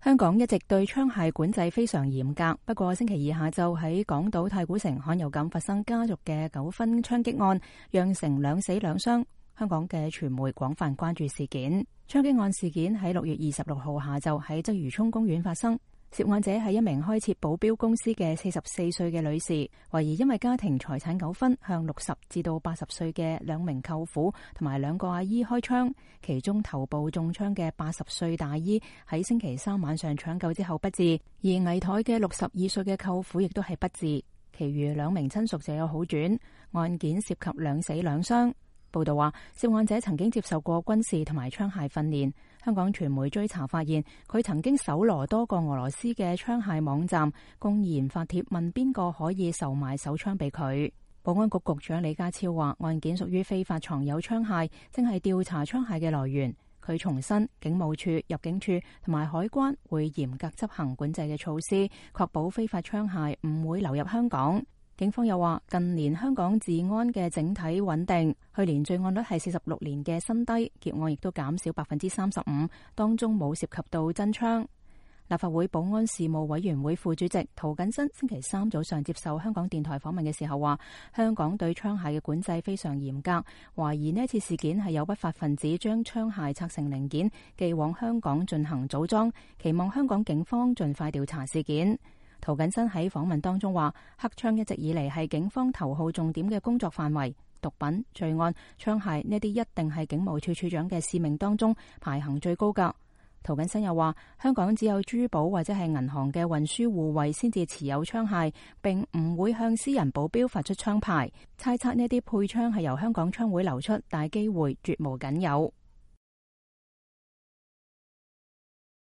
香港一直對槍械管制非常嚴格，不過星期二下晝喺港島太古城罕有咁發生家族嘅糾紛槍擊案，釀成2死2傷。香港嘅傳媒廣泛關注事件。槍擊案事件喺6月26號下晝喺鰂魚涌公園發生。涉案者係一名開設保鏢公司嘅44歲嘅女士，懷疑因為家庭財產糾紛，向60至到80歲嘅2名舅父同埋2個阿姨開槍，其中頭部中槍嘅80歲大姨喺星期3晚上搶救之後不治，而危殆嘅62歲嘅舅父亦都係不治，其餘2名親屬就有好轉。案件涉及2死2傷。報道話，涉案者曾經接受過軍事同埋槍械訓練。香港傳媒追查發現，佢曾經搜羅多個俄羅斯嘅槍械網站，公然發帖問邊個可以售賣手槍俾佢。保安局局長李家超話，案件屬於非法藏有槍械，正係調查槍械嘅來源。佢重申，警務處、入境處同埋海關會嚴格執行管制嘅措施，確保非法槍械唔會流入香港。警方又話，近年香港治安嘅整體穩定，去年罪案率係46年嘅新低，劫案亦都減少35%，當中冇涉及到真槍。立法會保安事務委員會副主席涂謹申星期3早上接受香港電台訪問嘅時候話，香港對槍械嘅管制非常嚴格，懷疑呢次事件係有不法分子將槍械拆成零件寄往香港進行組裝，期望香港警方盡快調查事件。涂謹申喺訪問當中話，黑槍一直以嚟係警方頭號重點嘅工作範圍，毒品、罪案、槍械呢啲一定係警務處處長嘅使命當中排行最高㗎。涂謹申又話，香港只有珠寶或者係銀行嘅運輸護衛先至持有槍械，並唔會向私人保鏢發出槍牌。猜測呢啲配槍係由香港槍會流出，但係機會絕無僅有。